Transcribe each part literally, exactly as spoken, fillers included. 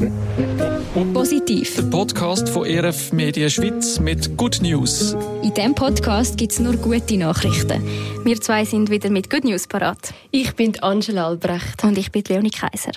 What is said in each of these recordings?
Positiv. Der Podcast von E R F Media Schweiz mit Good News. In diesem Podcast gibt es nur gute Nachrichten. Wir zwei sind wieder mit Good News parat. Ich bin Angela Albrecht. Und ich bin Leonie Kaiser.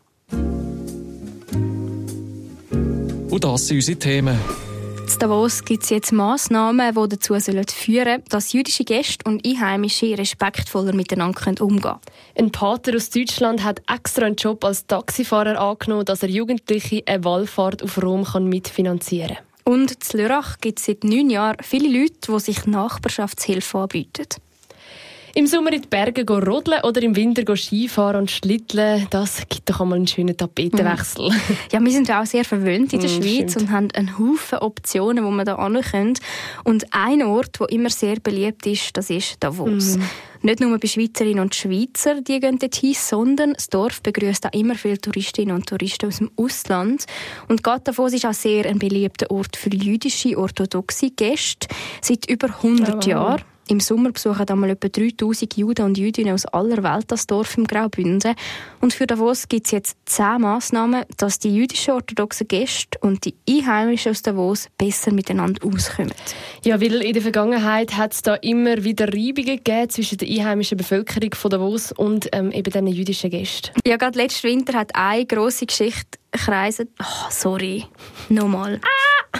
Und das sind unsere Themen. In Davos gibt es jetzt Massnahmen, die dazu führen sollen, dass jüdische Gäste und Einheimische respektvoller miteinander umgehen können. Ein Pater aus Deutschland hat extra einen Job als Taxifahrer angenommen, dass er Jugendliche eine Wallfahrt auf Rom mitfinanzieren kann. Und in Lörrach gibt es seit neun Jahren viele Leute, die sich Nachbarschaftshilfe anbieten. Im Sommer in die Berge rodeln oder im Winter Skifahren und Schlitteln, das gibt doch einmal einen schönen Tapetenwechsel. Mm. Ja, wir sind auch sehr verwöhnt in der mm, Schweiz stimmt. und haben einen Haufen Optionen, wo man da hin können. Und ein Ort, der immer sehr beliebt ist, das ist Davos. Mm. Nicht nur bei Schweizerinnen und Schweizer, die gehen dorthin, sondern das Dorf begrüßt auch immer viele Touristinnen und Touristen aus dem Ausland. Und gerade Davos ist auch sehr ein beliebter Ort für jüdische, orthodoxe Gäste. Seit über hundert oh. Jahren. Im Sommer besuchen einmal etwa dreitausend Juden und Jüdinnen aus aller Welt das Dorf im Graubünden. Und für Davos gibt es jetzt zehn Massnahmen, dass die jüdischen orthodoxen Gäste und die Einheimischen aus Davos besser miteinander auskommen. Ja, weil in der Vergangenheit hat es da immer wieder Reibungen gegeben zwischen der einheimischen Bevölkerung von Davos und ähm, eben den jüdischen Gästen. Ja, gerade letzten Winter hat eine grosse Geschichte gekreiselt. Oh, sorry. Nochmal. Ah!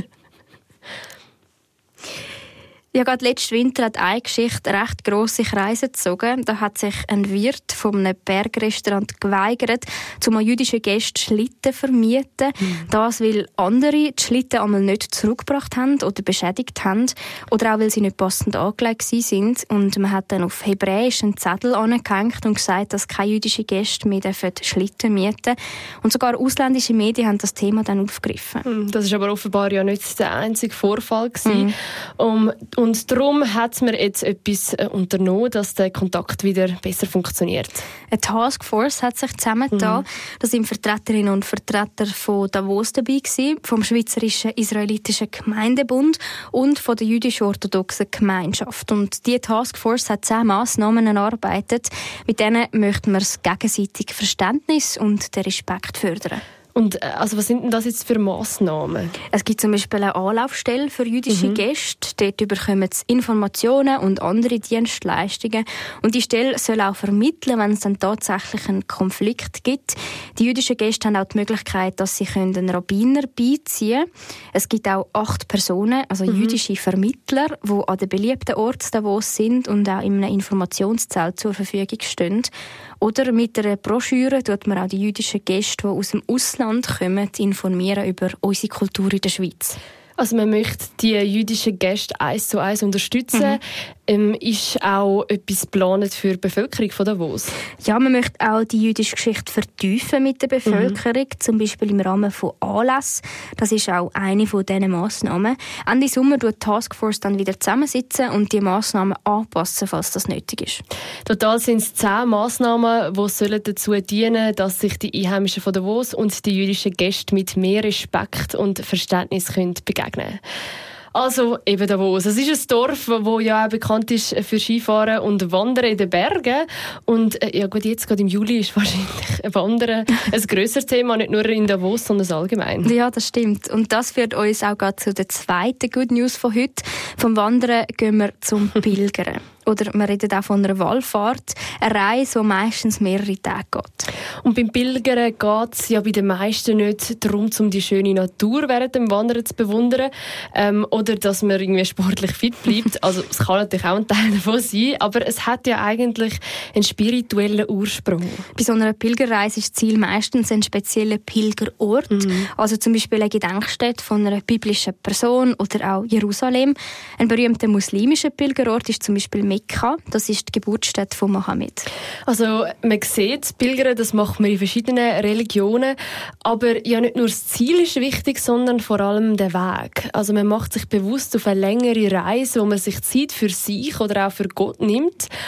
Ja, gerade letzten Winter hat eine Geschichte recht grosse Kreise gezogen. Da hat sich ein Wirt von einem Bergrestaurant geweigert, um jüdische Gäste Schlitten zu vermieten. Mhm. Das, weil andere die Schlitten einmal nicht zurückgebracht haben oder beschädigt haben. Oder auch, weil sie nicht passend angelegt waren. Und man hat dann auf Hebräisch einen Zettel angehängt und gesagt, dass keine jüdischen Gäste mehr Schlitten mieten dürfen. Und sogar ausländische Medien haben das Thema dann aufgegriffen. Das ist aber offenbar ja nicht der einzige Vorfall gewesen. Mhm. Um Und darum hat man jetzt etwas unternommen, dass der Kontakt wieder besser funktioniert. Eine Taskforce hat sich zusammengetan. Mhm. Da sind Vertreterinnen und Vertreter von Davos dabei gewesen, vom Schweizerischen Israelitischen Gemeindebund und von der jüdisch-orthodoxen Gemeinschaft. Und diese Taskforce hat zehn Massnahmen erarbeitet. Mit denen möchten wir das gegenseitige Verständnis und den Respekt fördern. Und also was sind denn das jetzt für Massnahmen? Es gibt zum Beispiel eine Anlaufstelle für jüdische mhm. Gäste. Dort bekommen sie Informationen und andere Dienstleistungen. Und die Stelle soll auch vermitteln, wenn es dann tatsächlich einen Konflikt gibt. Die jüdischen Gäste haben auch die Möglichkeit, dass sie einen Rabbiner beiziehen können. Es gibt auch acht Personen, also mhm. jüdische Vermittler, die an den beliebten Orten Davos sind und auch in einem Informationszelt zur Verfügung stehen. Oder mit einer Broschüre tut man auch die jüdischen Gäste, die aus dem Ausland kommen, informieren über unsere Kultur in der Schweiz. Also man möchte die jüdischen Gäste eins zu eins unterstützen. Mhm. Ähm, ist auch etwas geplant für die Bevölkerung von Davos? Ja, man möchte auch die jüdische Geschichte vertiefen mit der Bevölkerung, mhm. zum Beispiel im Rahmen von Anlässen. Das ist auch eine von diesen Massnahmen. Ende Sommer wird die Taskforce dann wieder zusammensitzen und die Massnahmen anpassen, falls das nötig ist. Total sind es zehn Massnahmen, die dazu dienen sollen, dass sich die Einheimischen von Davos und die jüdischen Gäste mit mehr Respekt und Verständnis können begegnen können. Also eben Davos. Es ist ein Dorf, das ja auch bekannt ist für Skifahren und Wandern in den Bergen. Und äh, ja gut, jetzt gerade im Juli ist wahrscheinlich Wandern ein grösseres Thema, nicht nur in Davos, sondern allgemein. Ja, das stimmt. Und das führt uns auch gerade zu der zweiten Good News von heute. Vom Wandern gehen wir zum Pilgern. Oder man redet auch von einer Wallfahrt, eine Reise, die meistens mehrere Tage geht. Und beim Pilgern geht es ja bei den meisten nicht darum, um die schöne Natur während dem Wandern zu bewundern ähm, oder dass man irgendwie sportlich fit bleibt. Also es kann natürlich auch ein Teil davon sein, aber es hat ja eigentlich einen spirituellen Ursprung. Bei so einer Pilgerreise ist das Ziel meistens ein spezieller Pilgerort, mhm. also zum Beispiel eine Gedenkstätte von einer biblischen Person oder auch Jerusalem. Ein berühmter muslimischer Pilgerort ist zum Beispiel Mekka, das ist die Geburtsstätte von Mohammed. Also man sieht, Pilgern, das macht man in verschiedenen Religionen, aber ja nicht nur das Ziel ist wichtig, sondern vor allem der Weg. Also man macht sich bewusst auf eine längere Reise, wo man sich Zeit für sich oder auch für Gott nimmt.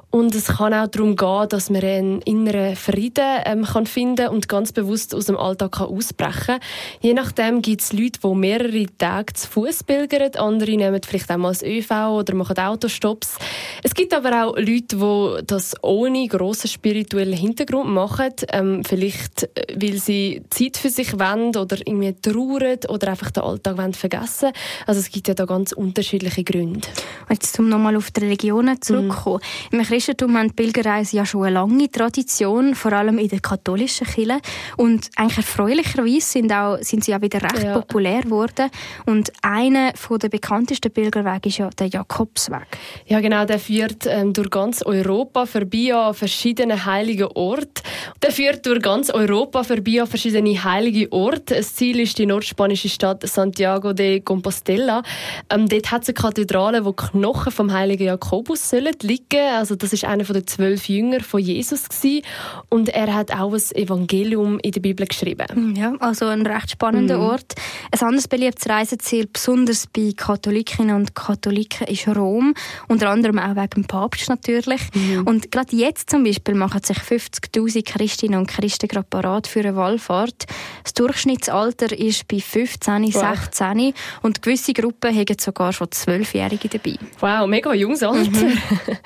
Und es kann auch darum gehen, dass man einen inneren Frieden ähm, kann finden und ganz bewusst aus dem Alltag kann ausbrechen kann. Je nachdem gibt es Leute, die mehrere Tage zu Fuß pilgern. Andere nehmen vielleicht auch mal das ÖV oder machen Autostopps. Es gibt aber auch Leute, die das ohne grossen spirituellen Hintergrund machen. Ähm, vielleicht, weil sie Zeit für sich wollen oder irgendwie trauern oder einfach den Alltag wollen vergessen. Also es gibt ja da ganz unterschiedliche Gründe. Jetzt, um nochmal auf die Religionen zurückzukommen. Mm. Im Christentum haben die Pilgerreisen ja schon eine lange Tradition, vor allem in der katholischen Kirche. Und eigentlich erfreulicherweise sind, auch, sind sie auch wieder recht ja. populär geworden. Und einer der bekanntesten Pilgerwege ist ja der Jakobsweg. Ja, genau. Der führt ähm, durch ganz Europa vorbei an verschiedenen heiligen Orten. Der führt durch ganz Europa vorbei an verschiedene heilige Orte. Das Ziel ist die nordspanische Stadt Santiago de Compostela. Ähm, dort hat es eine Kathedrale, wo Knochen vom heiligen Jakobus sollen liegen. Also das ist einer der zwölf Jünger von Jesus gewesen. Und er hat auch ein Evangelium in der Bibel geschrieben. Ja, also ein recht spannender mm. Ort. Ein anderes beliebtes Reiseziel, besonders bei Katholikinnen und Katholiken, ist Rom. Unter anderem auch wegen dem Papst natürlich. Mm. Und gerade jetzt zum Beispiel machen sich fünfzigtausend Christinnen und Christen gerade parat für eine Wallfahrt. Das Durchschnittsalter ist bei fünfzehn, wow. sechzehn und gewisse Gruppen haben sogar schon zwölfjährige dabei. Wow, mega junges Alter. Mhm.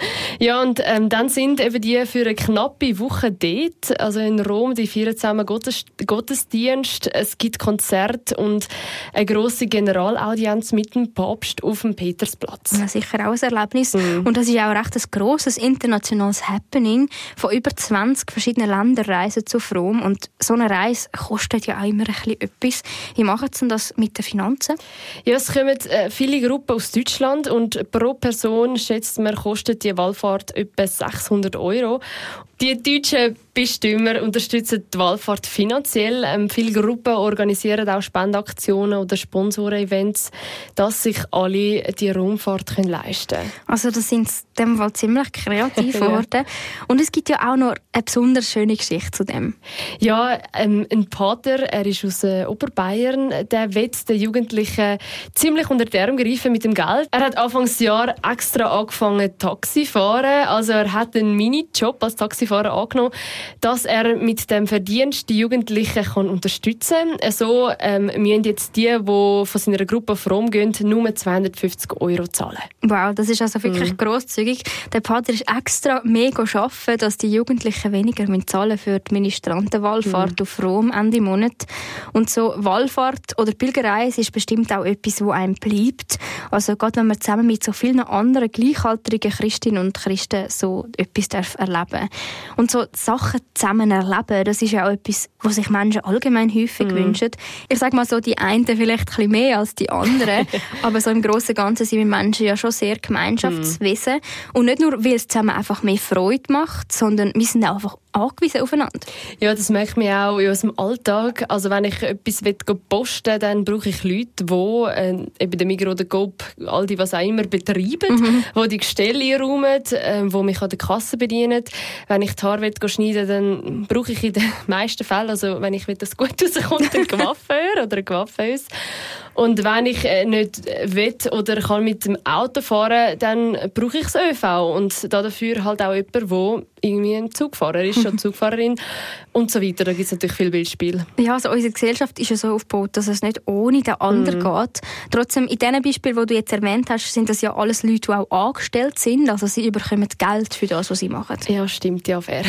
Ja, und ähm, dann sind eben die für eine knappe Woche dort. Also in Rom, die feiern zusammen Gottes- Gottesdienst. Es gibt Konzerte und eine grosse Generalaudienz mit dem Papst auf dem Petersplatz. Ja, sicher auch ein Erlebnis. Mhm. Und das ist auch recht ein grosses internationales Happening. Von über zwanzig verschiedenen Ländern reisen zu Rom. Und so eine Reise kostet ja auch immer ein bisschen etwas. Wie machen Sie denn das mit den Finanzen? Ja, es kommen äh, viele Gruppen aus Deutschland und pro Person schätzt man, kostet die Wallfahrt etwa sechshundert Euro. Die deutschen Bestimmer unterstützen die Wallfahrt finanziell. Ähm, viele Gruppen organisieren auch Spendenaktionen oder Sponsoren-Events, dass sich alle die Romfahrt leisten können. Also das sind in dem Fall ziemlich kreativ geworden. Ja. Und es gibt ja auch noch eine besonders schöne Geschichte zu dem. Ja, ähm, ein Pater, er ist aus äh, Oberbayern, der will den Jugendlichen ziemlich unter die Arme greifen mit dem Geld. Er hat Anfangsjahr extra angefangen Taxi fahren. Also er hat einen Minijob als Taxifahrer angenommen, dass er mit dem Verdienst die Jugendlichen kann unterstützen kann. So ähm, müssen jetzt die, die von seiner Gruppe auf Rom gehen, nur zweihundertfünfzig Euro zahlen. Wow, das ist also wirklich mm. grosszügig. Der Pater ist extra mega arbeiten, dass die Jugendlichen weniger zahlen für die Ministrantenwallfahrt mm. auf Rom Ende Monat. Und so Wallfahrt oder Pilgerreise ist bestimmt auch etwas, wo einem bleibt. Also gerade wenn man zusammen mit so vielen anderen gleichaltrigen Christinnen und Christen so etwas darf erleben. Und so Sachen zusammen erleben, das ist ja auch etwas, was sich Menschen allgemein häufig mm. wünschen. Ich sage mal so, die einen vielleicht ein bisschen mehr als die anderen, aber so im Großen und Ganzen sind wir Menschen ja schon sehr Gemeinschaftswesen. Mm. Und nicht nur, weil es zusammen einfach mehr Freude macht, sondern wir sind auch einfach angewiesen aufeinander. Ja, das merkt man auch in unserem Alltag. Also wenn ich etwas posten will, dann brauche ich Leute, die äh, eben den Migros oder Coop, all die, was auch immer, betreiben, mhm. die die Gestelle einräumen, äh, die mich an der Kasse bedienen. Wenn ich die Haare schneiden will, dann brauche ich in den meisten Fällen, also wenn ich will, dass es gut rauskommt, einen Coiffeur oder eine Coiffeuse. Und wenn ich äh, nicht will oder kann mit dem Auto fahren, dann brauche ich das ÖV. Und dafür halt auch jemand, der irgendwie ein Zugfahrer ist oder Zugfahrerin und so weiter. Da gibt es natürlich viel Beispiele. Ja, also unsere Gesellschaft ist ja so aufgebaut, dass es nicht ohne den anderen mm. geht. Trotzdem, in diesen Beispielen, die du jetzt erwähnt hast, sind das ja alles Leute, die auch angestellt sind. Also sie bekommen Geld für das, was sie machen. Ja, stimmt, ja, fair.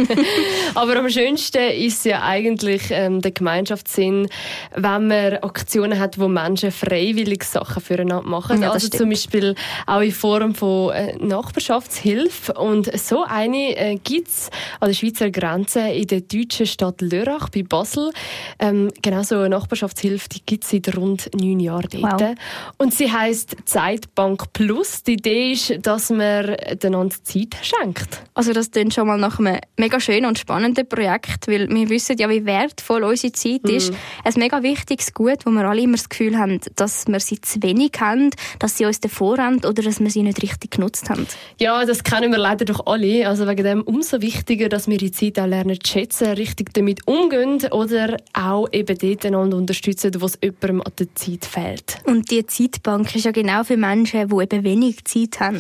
Aber am schönsten ist ja eigentlich ähm, der Gemeinschaftssinn, wenn man Aktionen hat, wo Menschen freiwillig Sachen füreinander machen. Ja, also stimmt. Zum Beispiel auch in Form von äh, Nachbarschaftshilfe. Und so eine äh, gibt es an der Schweizer Grenze in der deutschen Stadt Lörrach bei Basel. Ähm, genau so eine Nachbarschaftshilfe, die gibt es seit rund neun Jahren dort. Wow. Und sie heisst Zeitbank Plus. Die Idee ist, dass man einander Zeit schenkt. Also das klingt schon mal nach einem mega schönen und spannenden Projekt, weil wir wissen ja, wie wertvoll unsere Zeit mm. ist. Ein mega wichtiges Gut, wo wir alle immer das Gefühl haben, dass wir sie zu wenig haben, dass sie uns davor haben oder dass wir sie nicht richtig genutzt haben. Ja, das kennen wir leider doch alle. Also wegen dem umso wichtiger, dass wir die Zeit auch lernen zu schätzen, richtig damit umgehen oder auch eben dort einander unterstützen, wo es jemandem an der Zeit fehlt. Und die Zeitbank ist ja genau für Menschen, die eben wenig Zeit haben.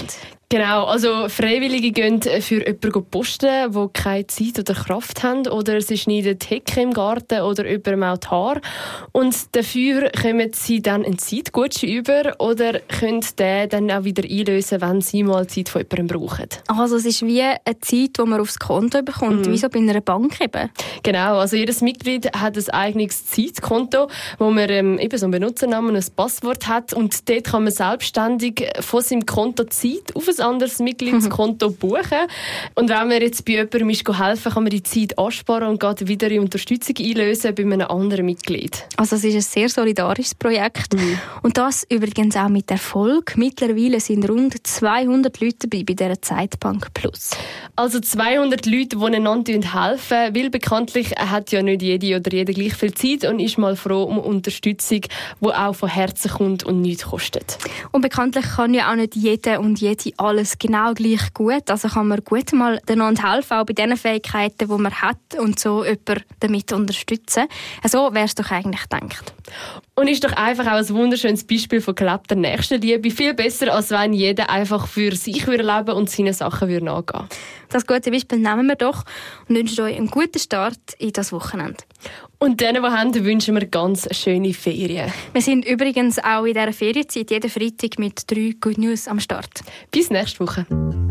Genau, also Freiwillige gehen für jemanden posten, der keine Zeit oder Kraft haben, oder sie schneiden die Hecke im Garten oder jemandem auch die Haare. Und dafür kommen sie dann einen Zeitgutschein über oder können den dann auch wieder einlösen, wenn sie mal Zeit von jemandem brauchen. Also es ist wie eine Zeit, die man aufs Konto bekommt, mhm. wie so bei einer Bank eben. Genau, also jedes Mitglied hat ein eigenes Zeitkonto, wo man ähm, eben so einen Benutzernamen und ein Passwort hat, und dort kann man selbstständig von seinem Konto Zeit auf ein anderes Mitgliedskonto buchen. Und wenn man jetzt bei jemandem helfen kann, kann man die Zeit ansparen und geht wieder in Unterstützung einlösen bei einem anderen Mitglied. Also es ist ein sehr solidarisches Projekt. Mhm. Und das übrigens auch mit Erfolg. Mittlerweile sind rund zweihundert Leute dabei bei dieser Zeitbank Plus. Also zweihundert Leute, die einander helfen, weil bekanntlich hat ja nicht jede oder jeder gleich viel Zeit und ist mal froh um Unterstützung, die auch von Herzen kommt und nichts kostet. Und bekanntlich kann ja auch nicht jeder und jede alles genau gleich gut. Also kann man gut mal einander helfen, auch bei den Fähigkeiten, die man hat, und so jemanden damit unterstützen. So wäre es doch eigentlich gedacht. Und ist doch einfach auch ein wunderschönes Beispiel von gelebter Nächstenliebe. Viel besser, als wenn jeder einfach für sich leben würde und seine Sachen nachgehen würde. Das gute Beispiel nehmen wir doch und wünschen euch einen guten Start in das Wochenende. Und denen, die haben, wünschen wir ganz schöne Ferien. Wir sind übrigens auch in dieser Ferienzeit jeden Freitag mit drei Good News am Start. Bis nächste Woche.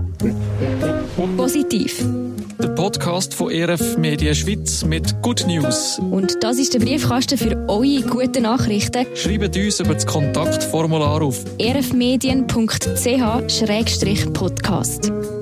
Positiv. Der Podcast von E R F Media Schweiz mit Good News. Und das ist der Briefkasten für eure guten Nachrichten. Schreibt uns über das Kontaktformular auf e r f medien punkt c h schrägstrich podcast.